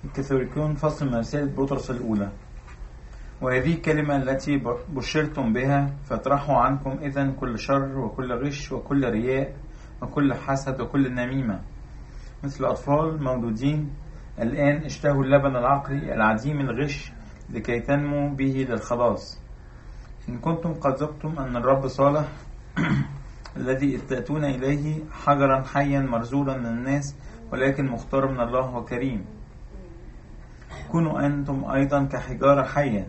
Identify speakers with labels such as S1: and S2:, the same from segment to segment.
S1: الكاثوليكون فصل من رسالة بطرس الأولى. وهذه الكلمة التي بشرتم بها فاطرحوا عنكم إذن كل شر وكل غش وكل رياء وكل حسد وكل نميمة، مثل أطفال مولودين الآن اشتهوا اللبن العقلي العديم الغش لكي تنموا به للخلاص. إن كنتم قد ذقتم أن الرب صالح الذي تأتون إليه حجرا حيا مرزولا من الناس ولكن مختار من الله وكريم، كونوا أنتم أيضا كحجارة حية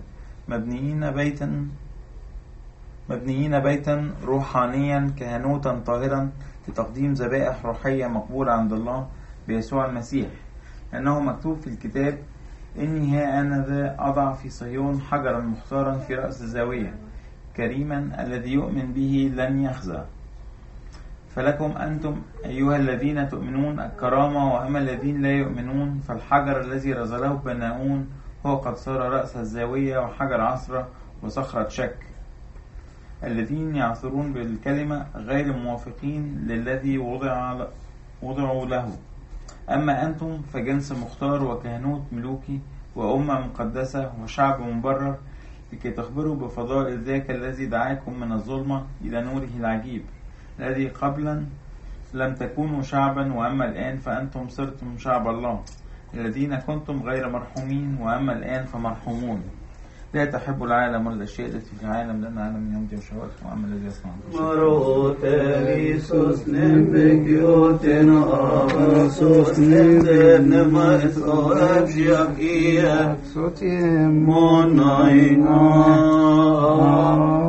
S1: مبنيين بيتا روحانيا كهنوتا طاهرا لتقديم ذبائح روحية مقبولة عند الله بيسوع المسيح، لأنه مكتوب في الكتاب: إني ها أنا ذا أضع في صهيون حجرا مختارا في رأس الزاوية، كريما الذي يؤمن به لن يخزى. فلكم أنتم أيها الذين تؤمنون الكرامة، وأما الذين لا يؤمنون فالحجر الذي رزله بناؤون هو قد صار رأس الزاوية وحجر عصرة وصخرة شك. الذين يعثرون بالكلمة غير موافقين للذي وضعوا له. أما أنتم فجنس مختار وكهنوت ملوكي وأمة مقدسة وشعب مبرر، لكي تخبروا بفضائل ذاك الذي دعاكم من الظلمة إلى نوره العجيب، الذي قبلا لم تكونوا شعبا وأما الآن فأنتم صرتم شعب الله، الذين كنتم غير مرحومين وأما الآن فمرحومون. لا تحب العالم والأشياء التي في العالم، لأن العالم يمضي وشهوته، وأما الذي يصنع
S2: مرات ريسوس نبكيوتنا أبسوس نما إسقارب جاكية سوتي مناينا